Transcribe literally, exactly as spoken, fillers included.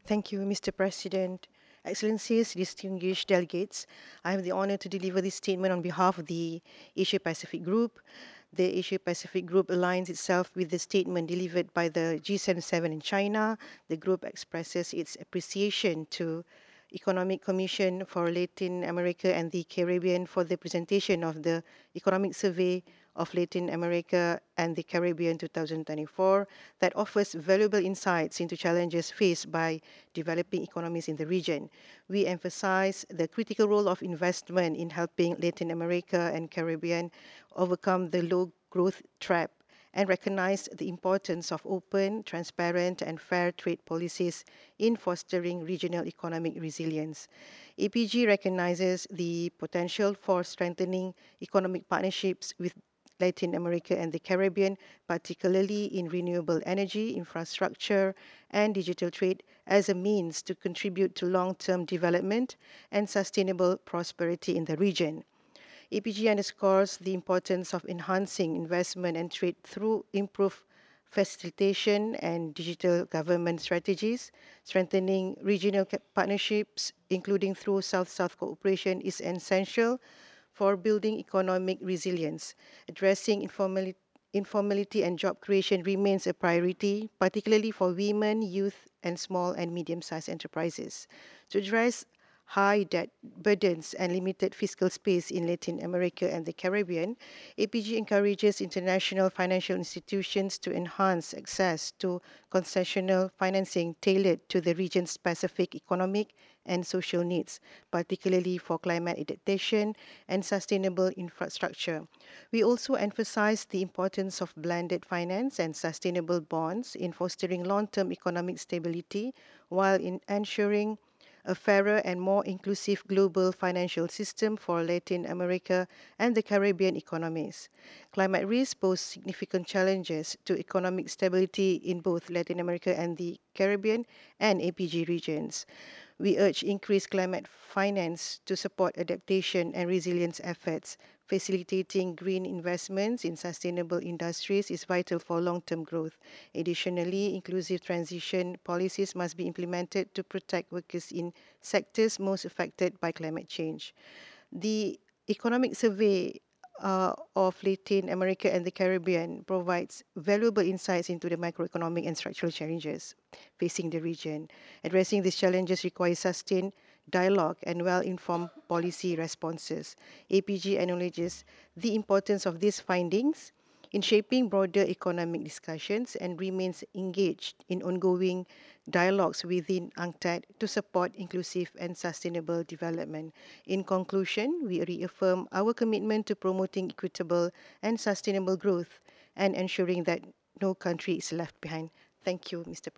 Thank you, Mister President. Excellencies, distinguished delegates, I have the honor to deliver this statement on behalf of the Asia Pacific Group. The Asia Pacific Group aligns itself with the statement delivered by the G seventy-seven in China. The group expresses its appreciation to Economic Commission for Latin America and the Caribbean for the presentation of the Economic Survey of Latin America and the Caribbean twenty twenty-four that offers valuable insights into challenges faced by developing economies in the region. We emphasize the critical role of investment in helping Latin America and Caribbean overcome the low growth trap and recognize the importance of open, transparent, and fair trade policies in fostering regional economic resilience. A P G recognizes the potential for strengthening economic partnerships with Latin America and the Caribbean, particularly in renewable energy, infrastructure, and digital trade, as a means to contribute to long term development and sustainable prosperity in the region. A P G underscores the importance of enhancing investment and trade through improved facilitation and digital government strategies. Strengthening regional ca- partnerships, including through South South cooperation, is essential for building economic resilience. Addressing informali- informality and job creation remains a priority, particularly for women, youth, and small and medium sized enterprises. To address high debt burdens and limited fiscal space in Latin America and the Caribbean, A P G encourages international financial institutions to enhance access to concessional financing tailored to the region's specific economic and social needs, particularly for climate adaptation and sustainable infrastructure. We also emphasize the importance of blended finance and sustainable bonds in fostering long term economic stability while in ensuring a fairer and more inclusive global financial system for Latin America and the Caribbean economies. Climate risk pose significant challenges to economic stability in both Latin America and the Caribbean and A P G regions. We urge increased climate finance to support adaptation and resilience efforts. Facilitating green investments in sustainable industries is vital for long term growth. Additionally, inclusive transition policies must be implemented to protect workers in sectors most affected by climate change. The economic survey uh, of Latin America and the Caribbean provides valuable insights into the macroeconomic and structural challenges facing the region. Addressing these challenges requires sustained dialogue and well informed policy responses. A P G acknowledges the importance of these findings in shaping broader economic discussions and remains engaged in ongoing dialogues within UNCTAD to support inclusive and sustainable development. In conclusion, we reaffirm our commitment to promoting equitable and sustainable growth and ensuring that no country is left behind. Thank you, Mister